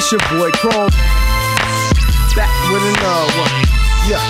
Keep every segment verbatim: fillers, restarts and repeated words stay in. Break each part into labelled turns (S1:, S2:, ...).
S1: It's your boy Chrome. Back with another one. Yeah.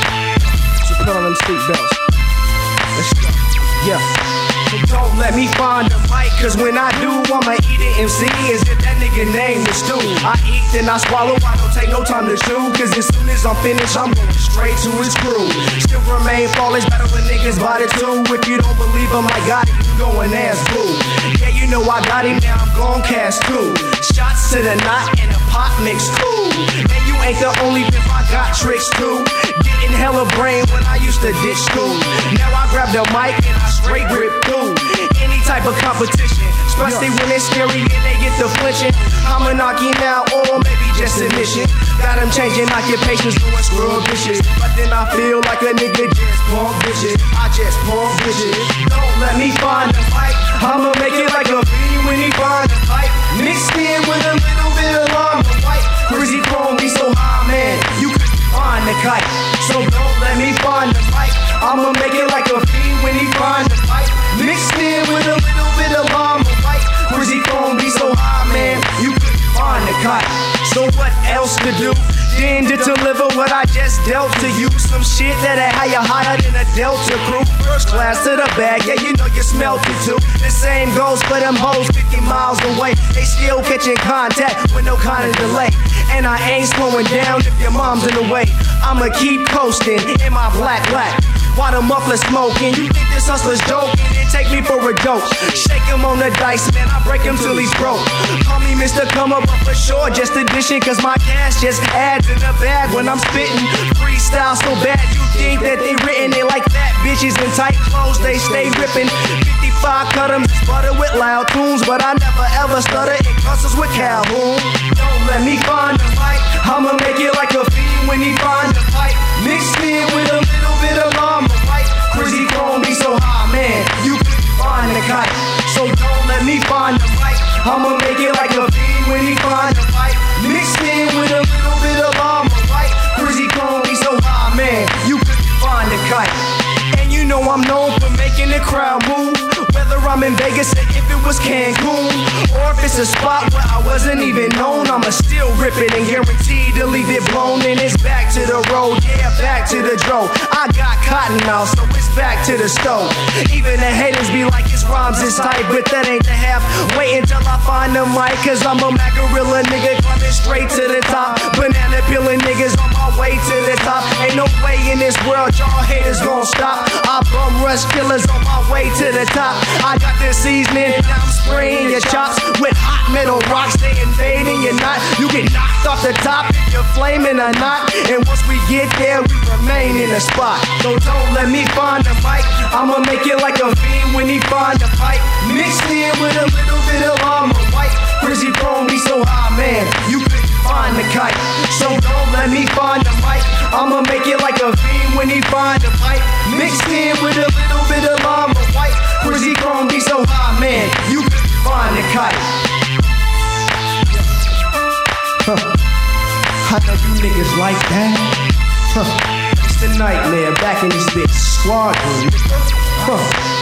S1: So put on them seatbelts. Let's go. Yeah. So don't let me find a mic, cause when I do, I'ma eat it. M C is if that nigga name is Stu. I eat, then I swallow, I don't take no time to chew. Cause as soon as I'm finished, I'm going straight to his crew. Still remain flawless, better when niggas bought it too. If you don't believe him, I got it, you go and ask Boo. Yeah, you know I got him, now I'm gon' cast two shots to the knot and a pot mix cool. And you ain't the only pimp, I got tricks too. Getting hella brain when I used to ditch school. Now I grab the mic and I straight grip through any type of competition, especially when it's scary and they get the flinching. I'ma knock him out or maybe just a mission. Got him changing occupations, doing scrub dishes. But then I feel like a nigga just pump bitches. I just pump bitches. Don't let me find the mic, I'ma make it like a fiend when he find the pipe. Mixed in with a little bit of lime and white. Crazy Chrome be so high, man, you couldn't find the kite. So don't let me find the mic, I'ma make it like a fiend when he find the pipe. Mixed in with a little bit of lime and white. Crazy Chrome be so high, man, you couldn't find the kite. So what else to do? Then to deliver what I just dealt to you. Some shit that'll have you higher than a Delta crew. First class to the bag, yeah, you know you smelt it too. The same goes for them hoes fifty miles away. They still catching contact with no kind of delay. And I ain't slowing down if your mom's in the way. I'ma keep coasting in my black black. While the muffler smoking, you think this hustler's joking? Then take me for a joke. Shake him on the dice, man, I break him till he's broke. Call me Mister Come Up, but for sure, just addition. Cause my cash just adds in the bag when I'm spitting. Freestyle so bad, you think that they written it like fat bitches in tight clothes, they stay ripping. fifty-five cut 'em, butter with loud tunes. But I never ever stutter, it cusses with Calhoun. Don't let me find the mic, I'ma make it like a fiend when he find the pipe. Mixed in with a little bit of lime and white. Crazy Chrome be so high, man, you couldn't find the kite. So don't let me find the mic, I'ma make it like a fiend when he find the pipe. Mixed in with a little bit of lime and white. Crazy Chrome be so high, man, you couldn't find the kite. And you know I'm known for making the crowd move. Whether I'm in Vegas or if it was Cancun, or if it's a spot where I wasn't even known, I'ma still rip it and guaranteed to leave it blown. And it's back to the road, yeah, back to the dro. I got cotton now, so it's back to the stove. Even the haters be like, his rhymes is tight, but that ain't the half. Wait until I find the mic, cause I'm a Macarilla nigga climbing straight to the top. Banana peeling niggas on my way to the top. Ain't no way in this world y'all haters gon' stop. I bum rush killers on my way to the top. I got this seasoning, now I'm spraying your chops with hot metal rocks. They invading your knot. You get knocked off the top if you're flaming or not. And once we get there, we remain in the spot. So don't let me find the mic, I'ma make it like a fiend when he find the pipe. Mixed in with a little bit of lime and white. Crazy Chrome be so high, man, you couldn't find the kite. So don't let me find the mic, I'ma make it like a fiend when he find the pipe. Mixed in with a little bit of lime and white. Crazy Chrome be so high, man, you couldn't find the kite. Huh. I know you niggas like that. Huh. It's the nightmare back in this bitch squadron. Huh.